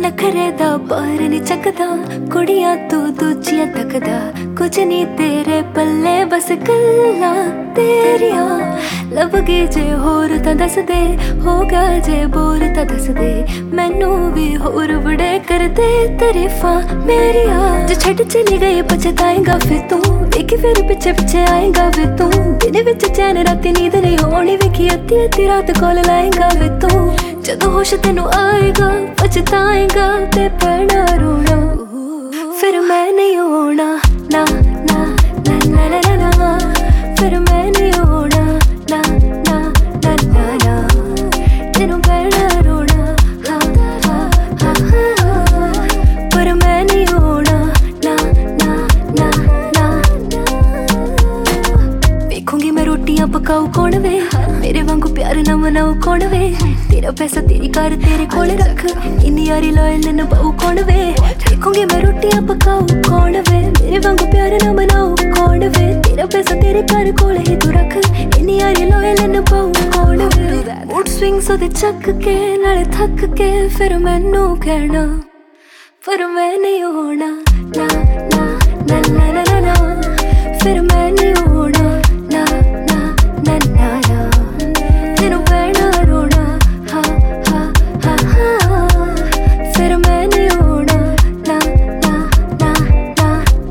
नखरे दा बाहर नहीं चकदा कुड़ियां तू दूजियां तकदा कुछ नहीं तेरे पल्ले बस गल्लां तेरियां लभगी जे होर तां दस दे होगा जे बोर तां दस दे मैनू भी होर बड़े कर दे तारीफां मेरियां जे छड़ चली गई पछताएगा फिर तू वेखी फिर पिछे पिछे आएगा वे तू दिन विच चैन राती नींद नहीं होनी वेखी अद्धी अद्धी रात कोल लाएगा वे तू जदों होश तेनू आएगा पछताएगा ते पैना रोना फिर मैं नहीं होना ना ना ना ना ना ना ना फिर मैं नहीं होना ना ना ना ना ना तेनू पैना रोना हाँ हाँ हाँ हाँ पर मैं नहीं होना ना ना ना ना देखूंगी मैं रोटियां पकाऊ कौन वे मेरे वांगू प्यार ना मनाऊ कौन वे तेरा पैसा तेरी कार तेरे कोल रख इन्नी यारी लॉयल निभाऊ कौन वे देखूंगी मैं रोटियां पकाऊ कौन वे मेरे वांगू प्यार ना मनाऊ कौन वे तेरा पैसा तेरे कार कोल ही तू रख इन्नी यारी लॉयल निभाऊ कौन वे मूड स्विंग्स ओदे चक के नाले थक के फिर मैनू कहना पर मैं नहीं होना ना ना ना ना ना ना फिर मैं नहीं होना ना ना ना ना ना तेनू पैना रोना हाँ हाँ हाँ हाँ फिर मैं नहीं होना ना ना ना ना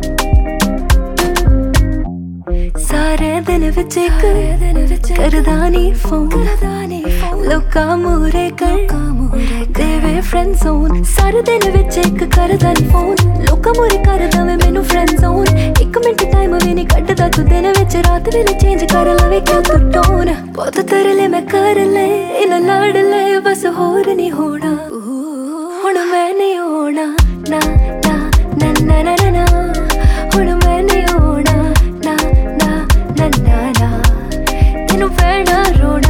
सारे दिन विच इक करदा नी फोन लोका मूरे कर देवे फ्रेंड जोन सारे दिन विच इक करदा नी फोन लोका मूरे करदा वे मैनू फ्रेंड जोन एक मिनट टाइम भी नहीं कटदा तू दिन विच रात वेले चेंज कर लवे क्यों तू टोन बहुत तरले मैं कर ले इन लड़ ले बस होर नहीं होना हुण मैं नहीं होना ना ना ना ना ना ना हुण मैं नहीं होना ना ना ना ना ना तेनू पैना रोना